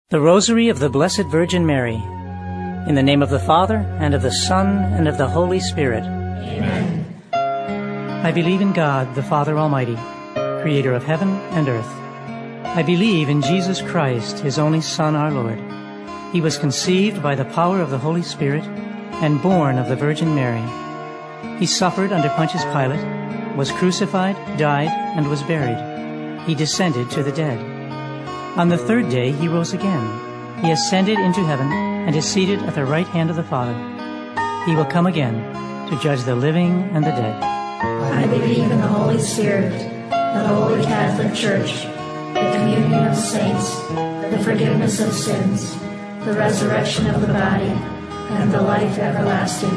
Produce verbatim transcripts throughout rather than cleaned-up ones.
The Rosary of the Blessed Virgin Mary. In the name of the Father, and of the Son, and of the Holy Spirit. Amen. I believe in God, the Father Almighty, creator of heaven and earth. I believe in Jesus Christ, his only Son, our Lord. He was conceived by the power of the Holy Spirit and born of the Virgin Mary. He suffered under Pontius Pilate, was crucified, died, and was buried. He descended to the dead. On the third day he rose again. He ascended into heaven and is seated at the right hand of the Father. He will come again to judge the living and the dead. I believe in the Holy Spirit, the Holy Catholic Church, the communion of saints, the forgiveness of sins, the resurrection of the body, and the life everlasting.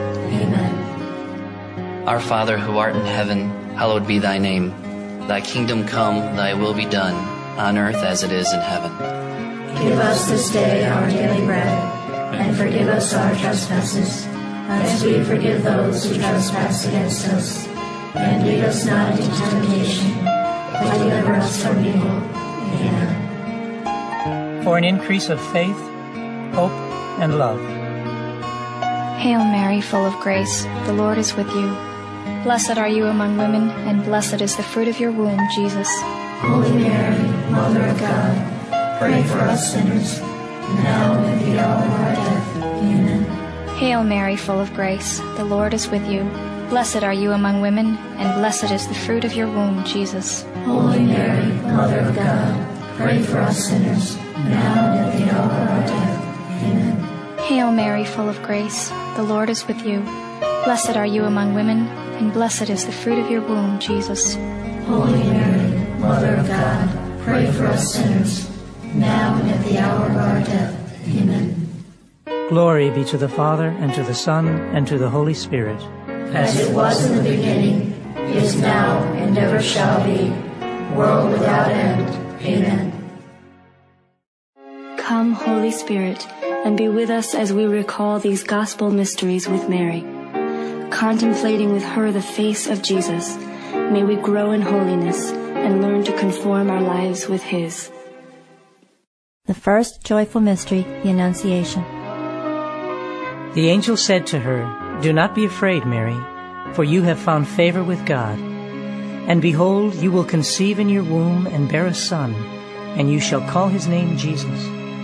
Amen. Our Father, who art in heaven, hallowed be thy name. Thy kingdom come, thy will be done, on earth as it is in heaven. Give us this day our daily bread, and forgive us our trespasses, as we forgive those who trespass against us. And lead us not into temptation, but deliver us from evil. Amen. For an increase of faith, hope, and love. Hail Mary, full of grace, the Lord is with you. Blessed are you among women, and blessed is the fruit of your womb, Jesus. Holy Mary, Mother of God, pray for us sinners, now and at the hour of our death. Amen. Hail Mary, full of grace, the Lord is with you. Blessed are you among women, and blessed is the fruit of your womb, Jesus. Holy Mary, Mother of God, pray for us sinners, now and at the hour of our death. Amen. Hail Mary, full of grace, the Lord is with you. Blessed are you among women, and blessed is the fruit of your womb, Jesus. Holy Mary, Mother of God, pray for us sinners, now and at the hour of our death. Amen. Glory be to the Father, and to the Son, and to the Holy Spirit. As it was in the beginning, is now, and ever shall be, world without end. Amen. Come, Holy Spirit, and be with us as we recall these gospel mysteries with Mary. Contemplating with her the face of Jesus, may we grow in holiness and learn to conform our lives with his. The first joyful mystery, the Annunciation. The angel said to her, "Do not be afraid, Mary, for you have found favor with God. And behold, you will conceive in your womb and bear a son, and you shall call his name Jesus."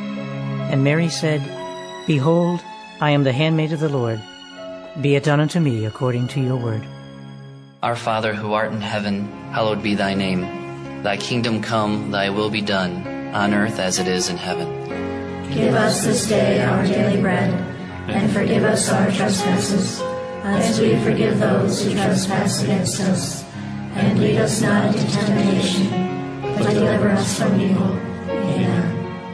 And Mary said, "Behold, I am the handmaid of the Lord. Be it done unto me according to your word." Our Father, who art in heaven, hallowed be thy name. Thy kingdom come, thy will be done, on earth as it is in heaven. Give us this day our daily bread, and forgive us our trespasses, as we forgive those who trespass against us. And lead us not into temptation, but deliver us from evil. Amen.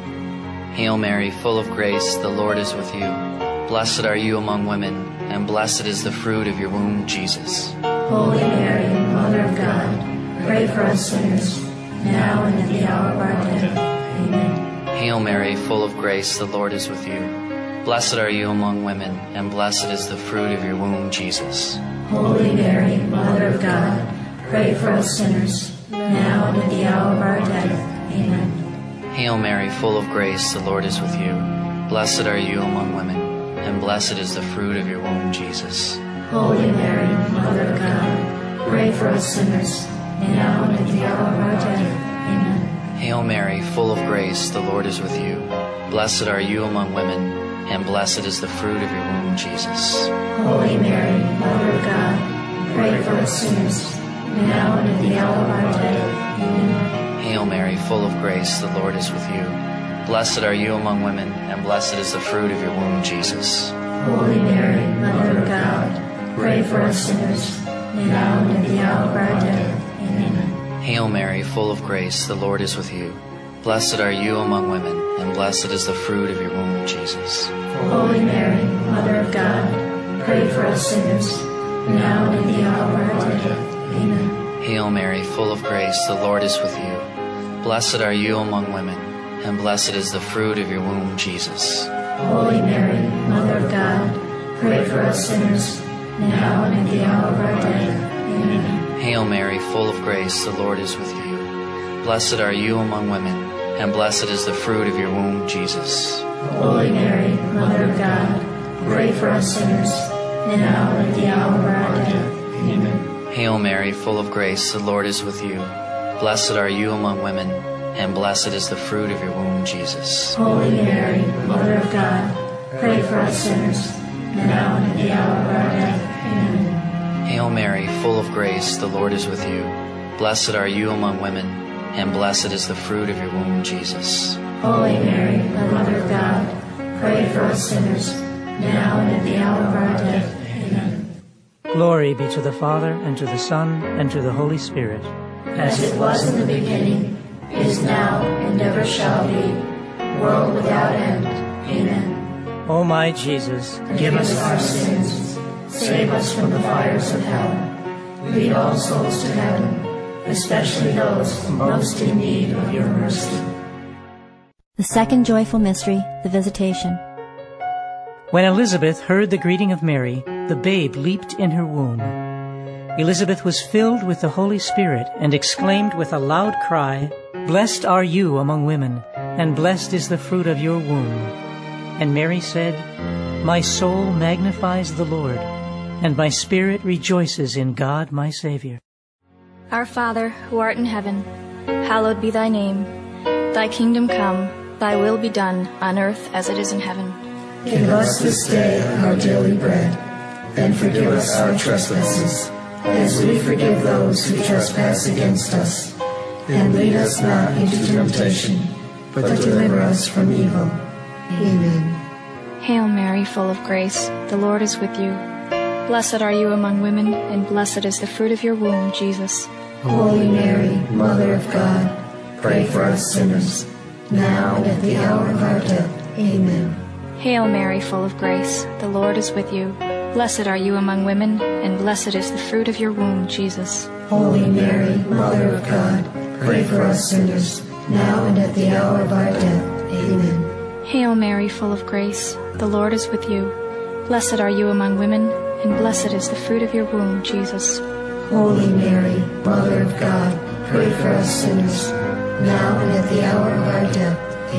Hail Mary, full of grace, the Lord is with you. Blessed are you among women, and blessed is the fruit of your womb, Jesus. Holy Mary, Mother of God, pray for us sinners, now and at the hour of our death. Amen. Hail Mary, full of grace, the Lord is with you. Blessed are you among women, and blessed is the fruit of your womb, Jesus. Holy Mary, Mother of God, pray for us sinners, now and at the hour of our death. Amen. Hail Mary, full of grace, the Lord is with you. Blessed are you among women, and blessed is the fruit of your womb, Jesus. Holy Mary, Mother of God, pray for us sinners, now and at the hour of our death. Amen. Hail Mary, full of grace, the Lord is with you. Blessed are you among women, and blessed is the fruit of your womb, Jesus. Holy Mary, Mother of God, pray for us sinners, now and at the hour of our death. Amen. Hail Mary, full of grace, the Lord is with you. Blessed are you among women, and blessed is the fruit of your womb, Jesus. Holy Mary, Mother of God, pray for us sinners, now and at the hour of our death. Amen. Hail Mary, full of grace, the Lord is with you. Blessed are you among women, and blessed is the fruit of your womb, Jesus. Holy Mary, Mother of God, pray for us sinners, now and at the hour of our death. Amen. Hail Mary, full of grace, the Lord is with you. Blessed are you among women, and blessed is the fruit of your womb, Jesus. Holy Mary, Mother of God, pray for us sinners, now and at the hour of our death. Amen. Hail Mary, full of grace, the Lord is with you. Blessed are you among women, and blessed is the fruit of your womb, Jesus. Holy Mary, Mother of God, pray for us sinners, now and at the hour of our death. Amen. Hail Mary, full of grace, the Lord is with you. Blessed are you among women, and blessed is the fruit of your womb, Jesus. Holy Mary, Mother of God, pray for us sinners, now and at the hour of our death. Amen. Hail Mary, full of grace, the Lord is with you. Blessed are you among women, and blessed is the fruit of your womb, Jesus. Holy Mary, Mother of God, pray for us sinners, now and at the hour of our death. Amen. Glory be to the Father, and to the Son, and to the Holy Spirit. As it was in the beginning, is now, and ever shall be, world without end. Amen. O my Jesus, Forgive us our sins, save us from the fires of hell, lead all souls to heaven, especially those most in need of your mercy. The second joyful mystery, the Visitation. When Elizabeth heard the greeting of Mary, the babe leaped in her womb. Elizabeth was filled with the Holy Spirit and exclaimed with a loud cry, "Blessed are you among women, and blessed is the fruit of your womb." And Mary said, "My soul magnifies the Lord, and my spirit rejoices in God my Savior." Our Father, who art in heaven, hallowed be thy name. Thy kingdom come, thy will be done, on earth as it is in heaven. Give us this day our daily bread, and forgive us our trespasses, as we forgive those who trespass against us. And lead us not into temptation, but deliver us from evil. Amen. Hail Mary, full of grace, the Lord is with you. Blessed are you among women, and blessed is the fruit of your womb, Jesus. Holy Mary, Mother of God, pray for us sinners, now and at the hour of our death. Amen. Hail Mary, full of grace, the Lord is with you. Blessed are you among women, and blessed is the fruit of your womb, Jesus. Holy Mary, Mother of God, pray for us sinners, now and at the hour of our death. Amen. Hail Mary, full of grace, the Lord is with you. Blessed are you among women, and blessed is the fruit of your womb, Jesus. Holy Mary, Mother of God, pray for us sinners, now and at the hour of our death.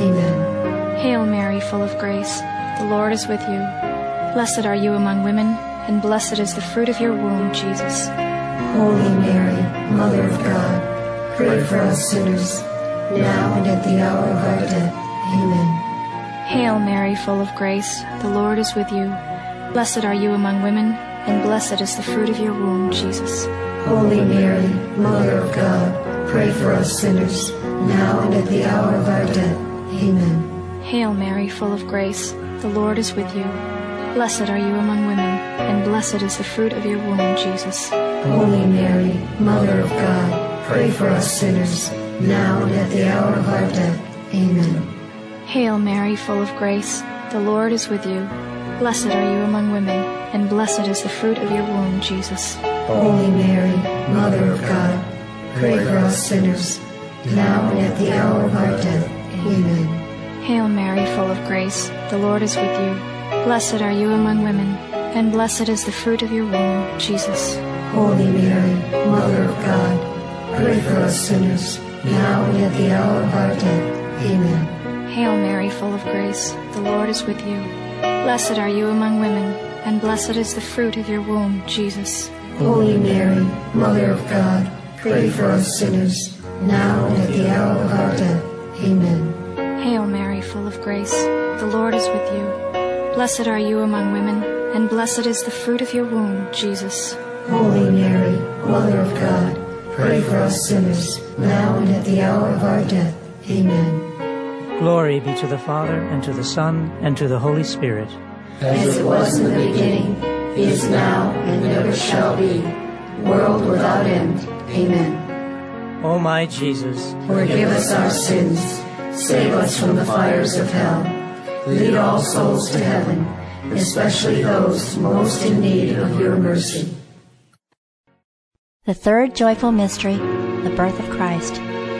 Amen. Hail Mary, full of grace, the Lord is with you. Blessed are you among women, and blessed is the fruit of your womb, Jesus. Holy Mary, Mother of God, pray for us sinners, now and at the hour of our death. Amen. Hail Mary, full of grace, the Lord is with you. Blessed are you among women, and blessed is the fruit of your womb, Jesus. Holy Mary, Mother of God, pray for us sinners, now and at the hour of our death. Amen. Hail Mary, full of grace, the Lord is with you. Blessed are you among women, and blessed is the fruit of your womb, Jesus. Holy Mary, Mother of God, pray for us sinners, now and at the hour of our death. Amen. Hail Mary, full of grace, the Lord is with you. Blessed are you among women, and blessed is the fruit of your womb, Jesus. Holy Mary, Mother of God, pray for us sinners, now and at the hour of our death. Amen. Hail Mary, full of grace, the Lord is with you. Blessed are you among women, and blessed is the fruit of your womb, Jesus. Holy Mary, Mother of God, pray for us sinners, now and at the hour of our death. Amen. Hail Mary, full of grace, the Lord is with you. Blessed are you among women, and blessed is the fruit of your womb, Jesus. Holy Mary, Mother of God, pray for us sinners, now and at the hour of our death. Amen. Hail Mary, full of grace, the Lord is with you. Blessed are you among women, and blessed is the fruit of your womb, Jesus. Holy Mary, Mother of God, pray for us sinners, now and at the hour of our death. Amen. Glory be to the Father, and to the Son, and to the Holy Spirit. As it was in the beginning, is now, and ever shall be, world without end. Amen. O my Jesus, forgive us our sins, save us from the fires of hell, lead all souls to heaven, especially those most in need of your mercy. The third joyful mystery, the birth of Christ.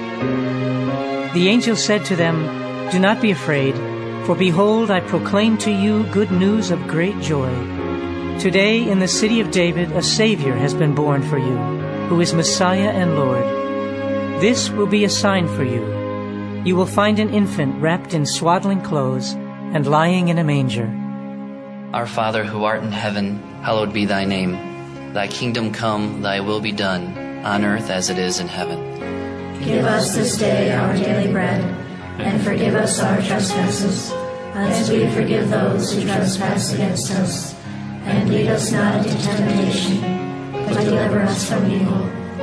The angel said to them, "Do not be afraid, for behold, I proclaim to you good news of great joy. Today in the city of David a Savior has been born for you, who is Messiah and Lord. This will be a sign for you. you will find an infant wrapped in swaddling clothes and lying in a manger. Our Father who art in heaven, hallowed be thy name. Thy kingdom come, thy will be done, on earth as it is in heaven. Give us this day our daily bread, and forgive us our trespasses, as we forgive those who trespass against us. And lead us not into temptation, but deliver us from evil.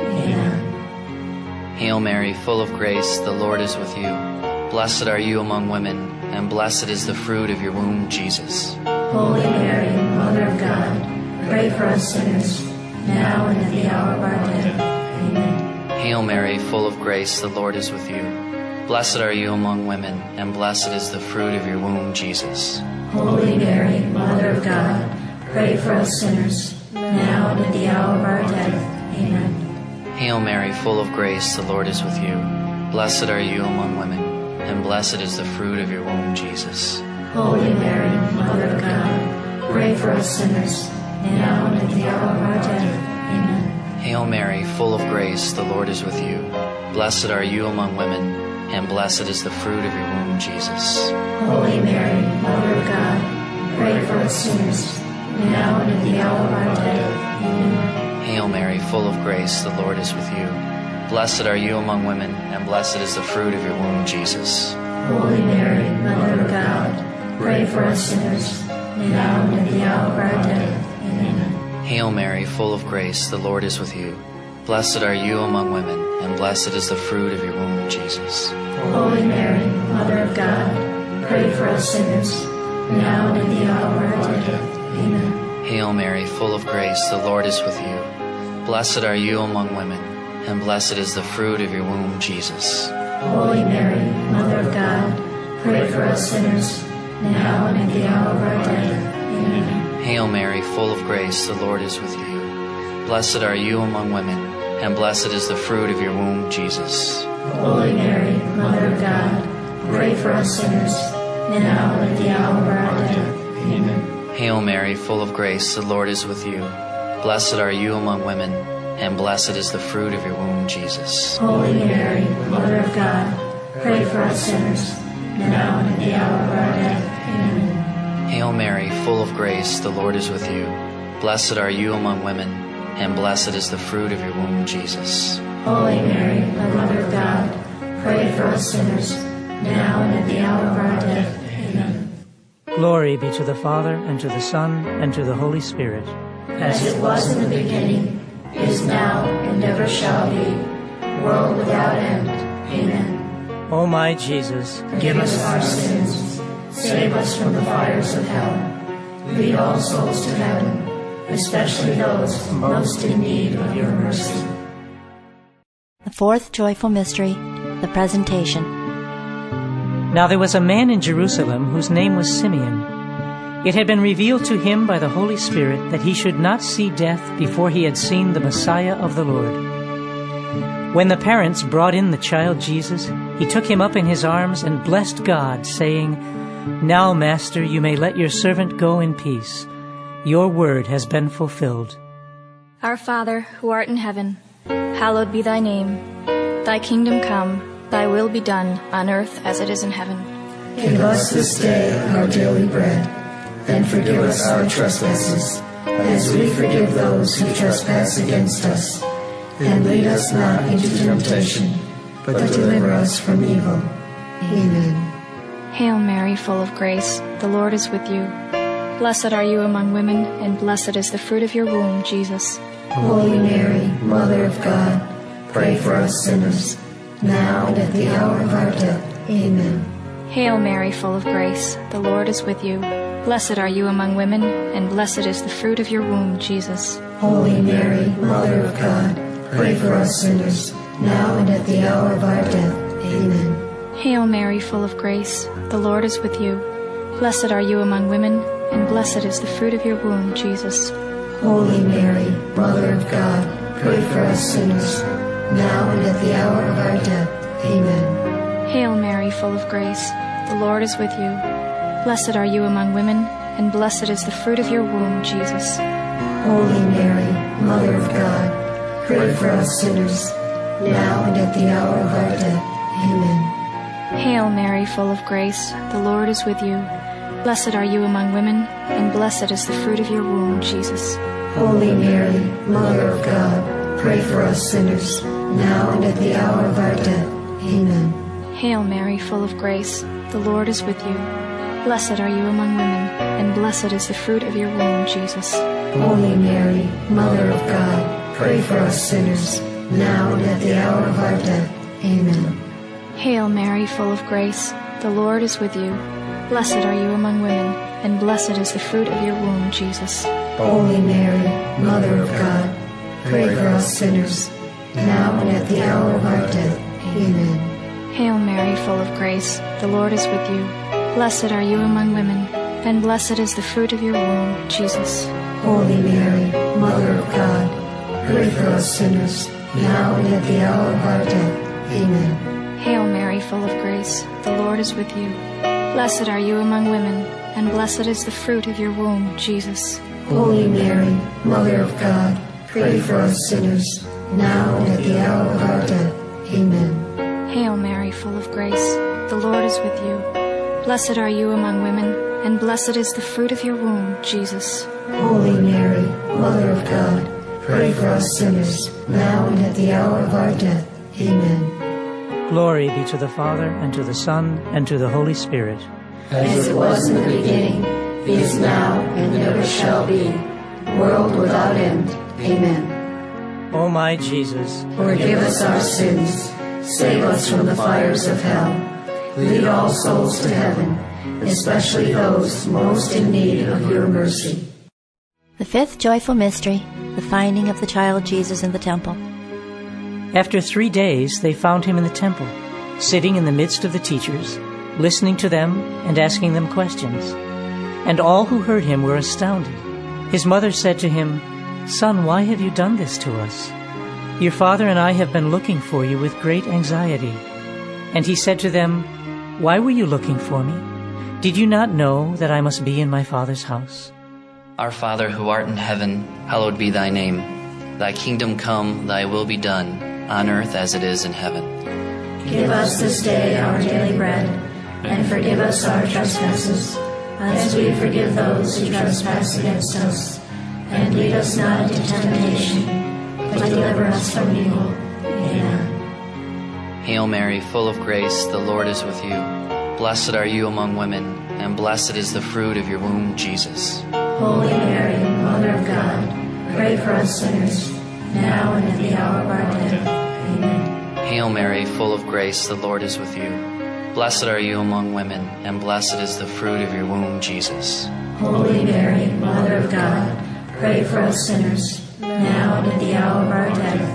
Amen. Hail Mary, full of grace, the Lord is with you. Blessed are you among women, and blessed is the fruit of your womb, Jesus. Holy Mary, Mother of God, pray for us sinners, now and at the hour of our death. Amen. Hail Mary, full of grace, the Lord is with you. Blessed are you among women, and blessed is the fruit of your womb, Jesus. Holy Mary, Mother of God, pray for us sinners, now and at the hour of our death. Amen. Hail Mary, full of grace, the Lord is with you. Blessed are you among women, and blessed is the fruit of your womb, Jesus. Holy Mary, Mother of God, pray for us sinners, now and at the hour of our death. Amen. Hail Mary, full of grace, the Lord is with you. Blessed are you among women, and blessed is the fruit of your womb, Jesus. Holy Mary, Mother of God, pray for us sinners, now and at the hour of our death. Amen. Hail Mary, full of grace, the Lord is with you. Blessed are you among women, and blessed is the fruit of your womb, Jesus. Holy Mary, Mother of God, pray for us sinners, now and at the hour of our death. Amen. Hail Mary, full of grace, the Lord is with you. Blessed are you among women, and blessed is the fruit of your womb, Jesus. Holy Mary, Mother of God, pray for us sinners, now and at the hour of our death. Amen. Hail Mary, full of grace, the Lord is with you. Blessed are you among women, and blessed is the fruit of your womb, Jesus. Holy Mary, Mother of God, pray for us sinners, now and at the hour of our death. Amen. Hail Mary, full of grace, the Lord is with you. Blessed are you among women, and blessed is the fruit of your womb, Jesus. Holy Mary, Mother of God, pray for us sinners, now and at the hour of our death. Amen. Hail Mary, full of grace, the Lord is with you. Blessed are you among women, and blessed is the fruit of your womb, Jesus. Holy Mary, Mother of God, pray for us sinners, now and at the hour of our death. Amen. Hail Mary, full of grace, the Lord is with you. Blessed are you among women, and blessed is the fruit of your womb, Jesus. Holy Mary, Mother of God, pray for us sinners, now and at the hour of our death. Amen. Glory be to the Father, and to the Son, and to the Holy Spirit. As it was in the beginning, is now, and ever shall be, world without end. Amen. O my Jesus, forgive us our sins, save us from the fires of hell, lead all souls to heaven, especially those most in need of your mercy. The fourth joyful mystery, the Presentation. Now there was a man in Jerusalem whose name was Simeon. It had been revealed to him by the Holy Spirit that he should not see death before he had seen the Messiah of the Lord. When the parents brought in the child Jesus, he took him up in his arms and blessed God, saying, "Now, Master, you may let your servant go in peace. Your word has been fulfilled." Our Father, who art in heaven, hallowed be thy name. Thy kingdom come, thy will be done, on earth as it is in heaven. Give us this day our daily bread, and forgive us our trespasses, as we forgive those who trespass against us. And lead us not into temptation, but deliver us from evil. Amen. Hail Mary, full of grace, the Lord is with you. Blessed are you among women, and blessed is the fruit of your womb, Jesus. Holy Mary, Mother of God, pray for us sinners, now and at the hour of our death. Amen. Hail Mary, full of grace, the Lord is with you. Blessed are you among women, and blessed is the fruit of your womb, Jesus. Holy Mary, Mother of God, pray for us sinners, now and at the hour of our death. Amen. Hail Mary, full of grace, the Lord is with you. Blessed are you among women, and blessed is the fruit of your womb, Jesus. Holy Mary, Mother of God, pray for us sinners, now and at the hour of our death. Amen. Hail Mary, full of grace, the Lord is with you. Blessed are you among women, and blessed is the fruit of your womb, Jesus. Holy Mary, Mother of God, pray for us sinners, now and at the hour of our death. Amen. Hail Mary, full of grace, the Lord is with you. Blessed are you among women, and blessed is the fruit of your womb, Jesus. Holy Mary, Mother of God, pray for us sinners, now and at the hour of our death. Amen. Hail Mary, full of grace, the Lord is with you. Blessed are you among women, and blessed is the fruit of your womb, Jesus. Holy Mary, Mother of God, pray for us sinners, now and at the hour of our death. Amen. Hail Mary, full of grace, the Lord is with you. Blessed are you among women, and blessed is the fruit of your womb, Jesus. Holy Mary, Mother of God, pray for us sinners, now and at the hour of our death. Amen. Hail Mary, full of grace, the Lord is with you. Blessed are you among women, and blessed is the fruit of your womb, Jesus. Holy Mary, Mother of God, pray for us sinners, now and at the hour of our death. Amen. Hail Mary, full of grace, the Lord is with you. Blessed are you among women, and blessed is the fruit of your womb, Jesus. Holy Mary, Mother of God, pray for us sinners, now and at the hour of our death. Amen. Hail Mary, full of grace, the Lord is with you. Blessed are you among women, and blessed is the fruit of your womb, Jesus. Holy Mary, Mother of God, pray for us sinners, now and at the hour of our death. Amen. Glory be to the Father, and to the Son, and to the Holy Spirit. As it was in the beginning, is now, and ever shall be, world without end. Amen. O my Jesus, forgive us our sins, save us from the fires of hell, lead all souls to heaven, especially those most in need of your mercy. The fifth joyful mystery, the finding of the child Jesus in the temple. After three days they found him in the temple, sitting in the midst of the teachers, listening to them and asking them questions. And all who heard him were astounded. His mother said to him, "Son, why have you done this to us? Your father and I have been looking for you with great anxiety." And he said to them, "Why were you looking for me? Did you not know that I must be in my Father's house?" Our Father who art in heaven, hallowed be thy name. Thy kingdom come, thy will be done, on earth as it is in heaven. Give us this day our daily bread, and forgive us our trespasses, as we forgive those who trespass against us. And lead us not into temptation, but deliver us from evil. Amen. Hail Mary, full of grace, the Lord is with you. Blessed are you among women, and blessed is the fruit of your womb, Jesus. Holy Mary, Mother of God, pray for us sinners, now and at the hour of our death. Amen. Hail Mary, full of grace, the Lord is with you. Blessed are you among women, and blessed is the fruit of your womb, Jesus. Holy Mary, Mother of God, pray for us sinners, now and at the hour of our death.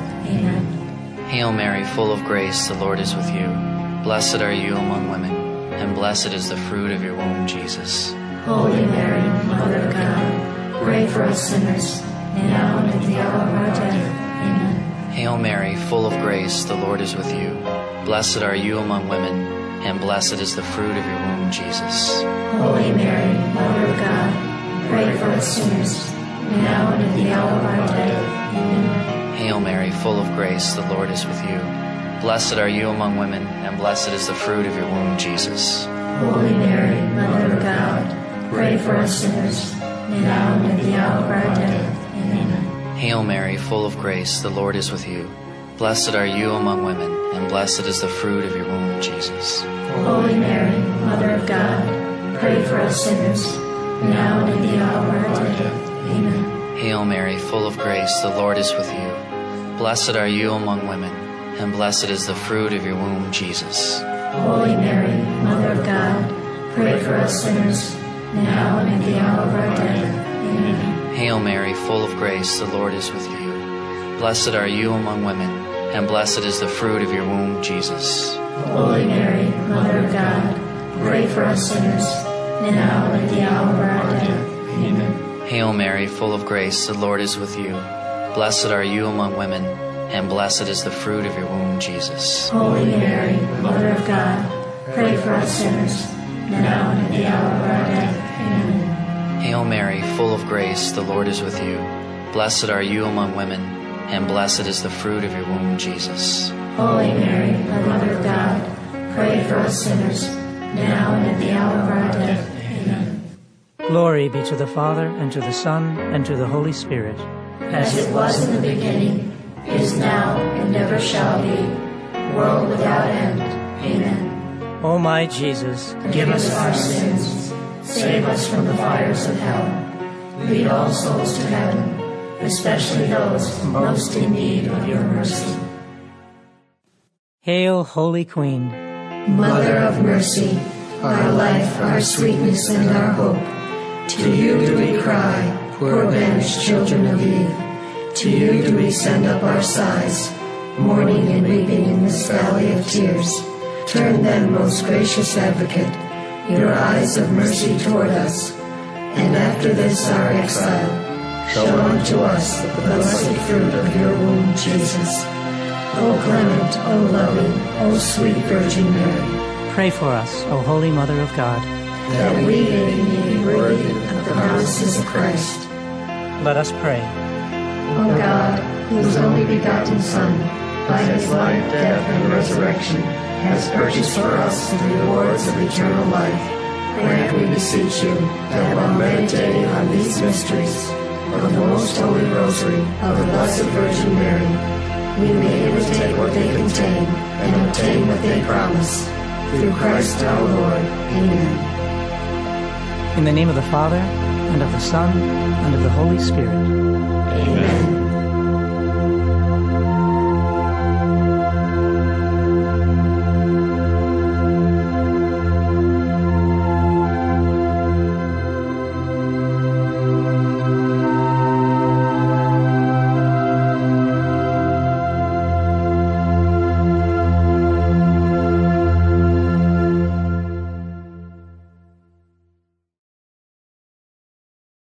Amen. Hail Mary, full of grace, the Lord is with you. Blessed are you among women, and blessed is the fruit of your womb, Jesus. Holy Mary, Mother of God, pray for us sinners, now and at the hour of our death. Amen. Hail Mary, full of grace, the Lord is with you. Blessed are you among women, and blessed is the fruit of your womb, Jesus. Holy Mary, Mother of God, pray for us sinners, now and at the hour of our death. Amen. Hail Mary, full of grace, the Lord is with you. Blessed are you among women, and blessed is the fruit of your womb, Jesus. Holy Mary, Mother of God, pray for us sinners, now and at the hour of our death. Amen. Hail Mary, full of grace, the Lord is with you. Blessed are you among women, and blessed is the fruit of your womb, Jesus. Holy Mary, Mother of God, pray for us sinners, now and at the hour of our death. Amen. Hail Mary, full of grace, the Lord is with you. Blessed are you among women, and blessed is the fruit of your womb, Jesus. Holy Mary, Mother of God, pray for us sinners, now and at the hour of our death. Amen. Hail Mary, full of grace, the Lord is with you. Blessed are you among women, and blessed is the fruit of your womb, Jesus. Holy Mary, Mother of God, pray for us sinners, now and at the hour of our death. Amen. Hail Mary, full of grace, the Lord is with you. Blessed are you among women, and blessed is the fruit of your womb, Jesus. Holy Mary, Mother of God, pray for us sinners, now and at the hour of our death. Amen. Hail Mary, full of grace, the Lord is with you. Blessed are you among women, and blessed is the fruit of your womb, Jesus. Holy Mary, Mother of God, pray for us sinners, now and at the hour of our death. Amen. Glory be to the Father, and to the Son, and to the Holy Spirit. As it was in the beginning, is now, and ever shall be, world without end. Amen. O my Jesus, forgive us our sins, save us from the fires of hell, lead all souls to heaven, especially those most in need of your mercy. Hail, Holy Queen, Mother of mercy, our life, our sweetness, and our hope. To you do we cry, poor banished children of Eve. To you do we send up our sighs, mourning and weeping in this valley of tears. Turn then, most gracious Advocate, your eyes of mercy toward us, and after this our exile, show unto us the blessed fruit of your womb, Jesus. O clement, O loving, O sweet Virgin Mary, pray for us, O Holy Mother of God, that we may be worthy of the promises of Christ. Let us pray. O God, whose only begotten Son, by his life, death, and resurrection, has purchased for us the rewards of eternal life, grant, we beseech you, that while meditating on these mysteries of the most holy rosary of the Blessed Virgin Mary, we may imitate what they contain and obtain what they promise. Through Christ our Lord. Amen. In the name of the Father, and of the Son, and of the Holy Spirit. Amen.